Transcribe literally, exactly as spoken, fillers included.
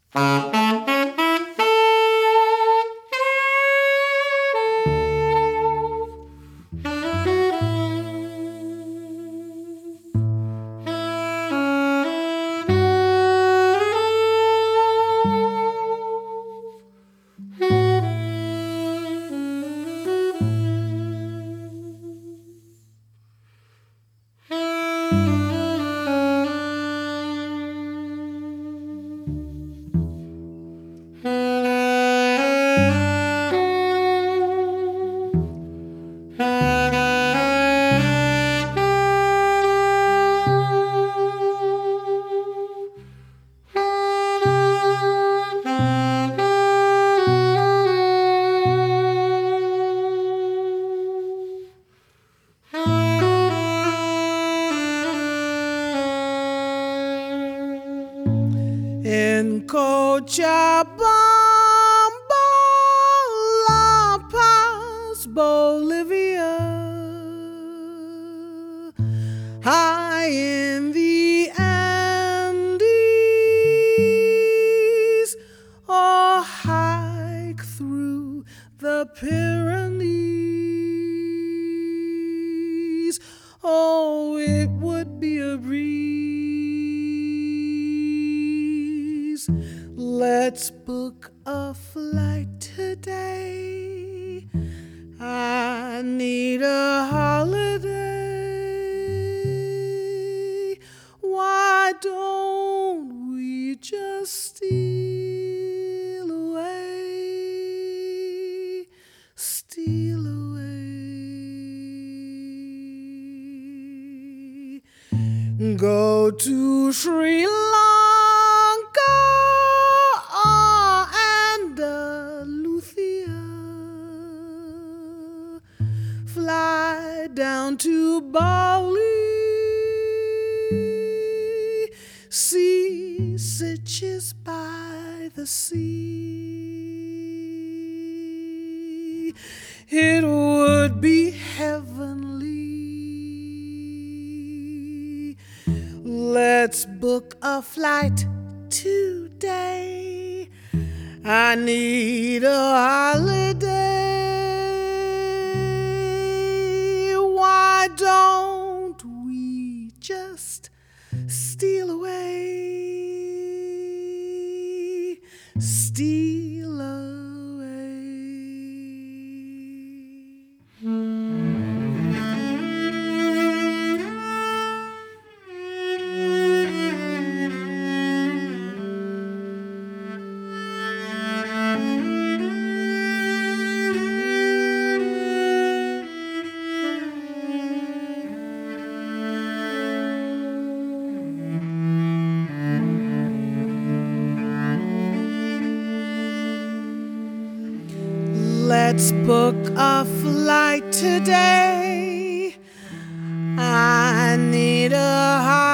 In Cochabamba, La Paz, Bolivia, high in the Andes, or hike through the Pyrenees. Oh, it would be a breeze. Let's book a flight today. I need a holiday. Why don't we just steal away, steal away, go to Sri Lanka, fly down to Bali, see Sitges by the sea. It would be heavenly. Let's book a flight today. I need a holiday. Why don't we just steal away, steal away? Let's book a flight today. I need a